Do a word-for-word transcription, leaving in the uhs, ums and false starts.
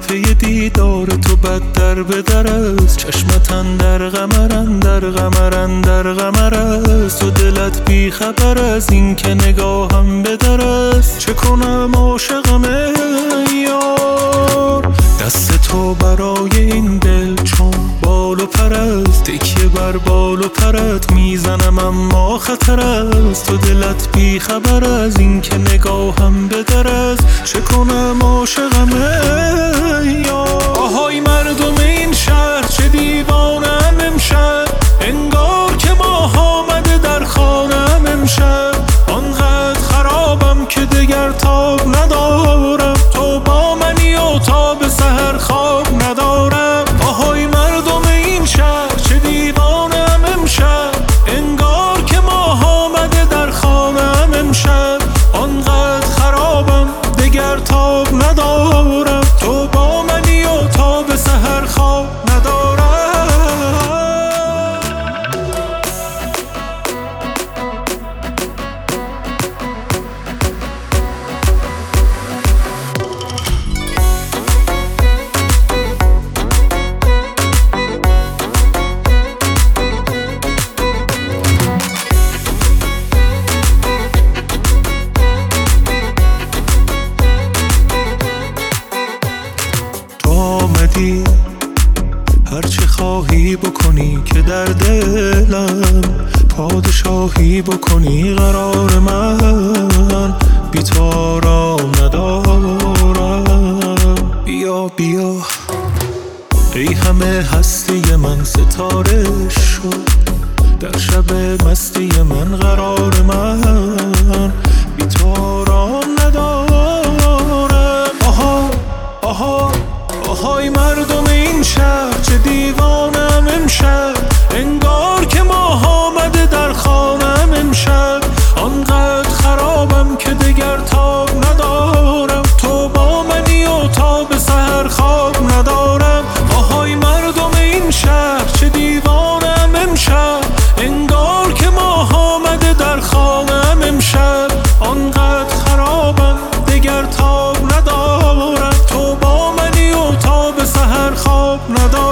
پی دیدار تو بد در به در است. چشمتن در غمرن در غمرن در غمر است. و دلت بی خبر از این که نگاهم به در است. چه کنم عاشقم ای یار، دست تو برای این دل چون بال و پر است. تکیه بر بال و پرت میزنم اما خطر است. و دلت بی خبر از این که نگاهم به در است. چه کنم عاشقم ای یار. آهای مردم این شهر چه دیوانم امشب، انگار که ماه آمده در خانم امشب. آنقدر خرابم که دگر تاب ندارم. تو با منی و تا به سحر خواب ندارم. آهای مردم این شهر چه دیوانم امشب، انگار که ماه آمده در خانم امشب. آنقدر خرابم دگر تاب ندارم. تو با منی و تا به سحر خواب ندارم. آمدی هرچی خواهی بکنی که در دلم پادشاهی بکنی. قرار من بی تو آرام ندارم. بیا بیا ای همه هستی من ستاره شد در شب مستی من. قرار من بی تو آرام ندارم. آها آها آهای مردم این شهر چه دیوانم امشب، انگار که ماه آمده در خانم امشب. آنقدر خرابم که دگر تاب ندارم. تو با منی و تا به سحر خواب ندارم. آهای مردم این شهر چه دیوانم امشب، انگار که ماه آمده در خانم امشب. آنقدر خرابم دگر تاب ندارم. تو با منی و تا به سحر خواب ندارم.